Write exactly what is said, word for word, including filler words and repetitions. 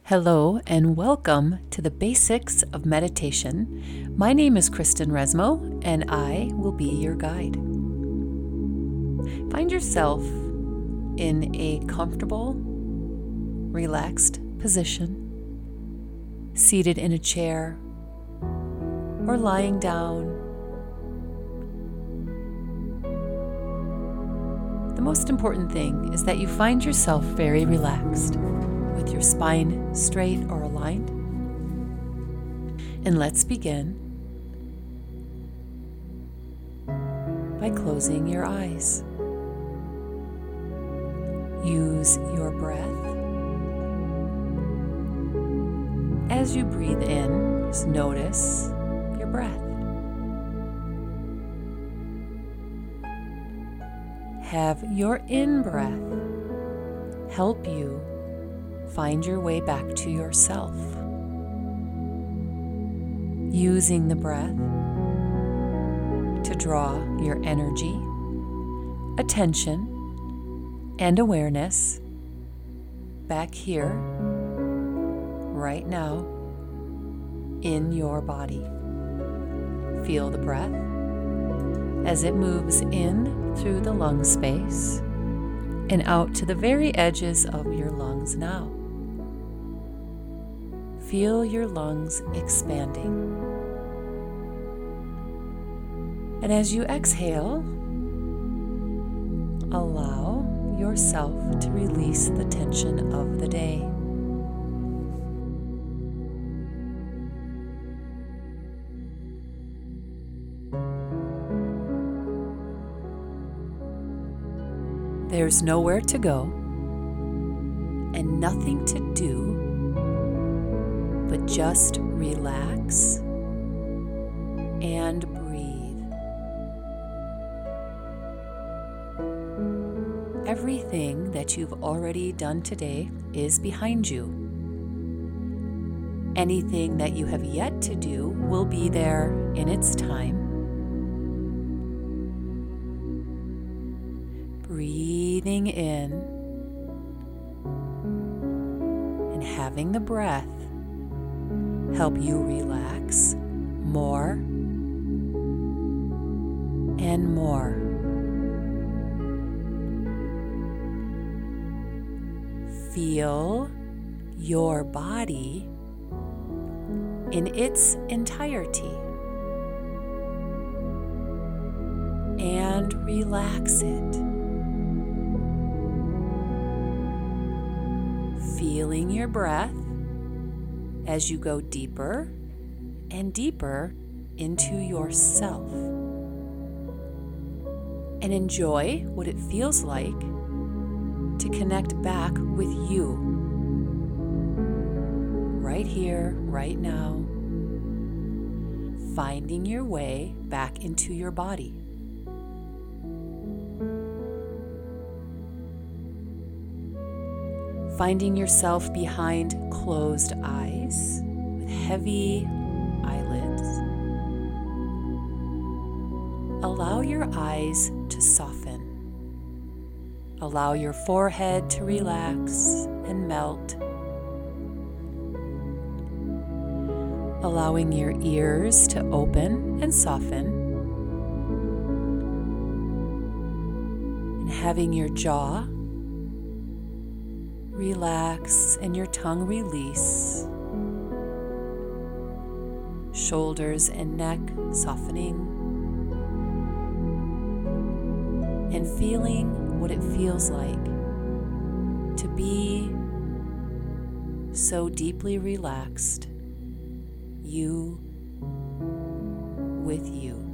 Hello and welcome to the Basics of Meditation. My name is Kristen Resmo and I will be your guide. Find yourself in a comfortable, relaxed position, seated in a chair or lying down. The most important thing is that you find yourself very relaxed, with your spine straight or aligned. And let's begin by closing your eyes. Use your breath. As you breathe in, just notice your breath. Have your in-breath help you find your way back to yourself, using the breath to draw your energy, attention, and awareness back here, right now, in your body. Feel the breath as it moves in through the lung space and out to the very edges of your lungs now. Feel your lungs expanding. And as you exhale, allow yourself to release the tension of the day. There's nowhere to go and nothing to do but just relax and breathe. Everything that you've already done today is behind you. Anything that you have yet to do will be there in its time. Breathing in and having the breath help you relax more and more. Feel your body in its entirety and relax it. Feeling your breath as you go deeper and deeper into yourself. And enjoy what it feels like to connect back with you. Right here, right now. Finding your way back into your body. Finding yourself behind closed eyes with heavy eyelids. Allow your eyes to soften. Allow your forehead to relax and melt. Allowing your ears to open and soften. And having your jaw relax and your tongue release. Shoulders and neck softening. And feeling what it feels like to be so deeply relaxed, you with you.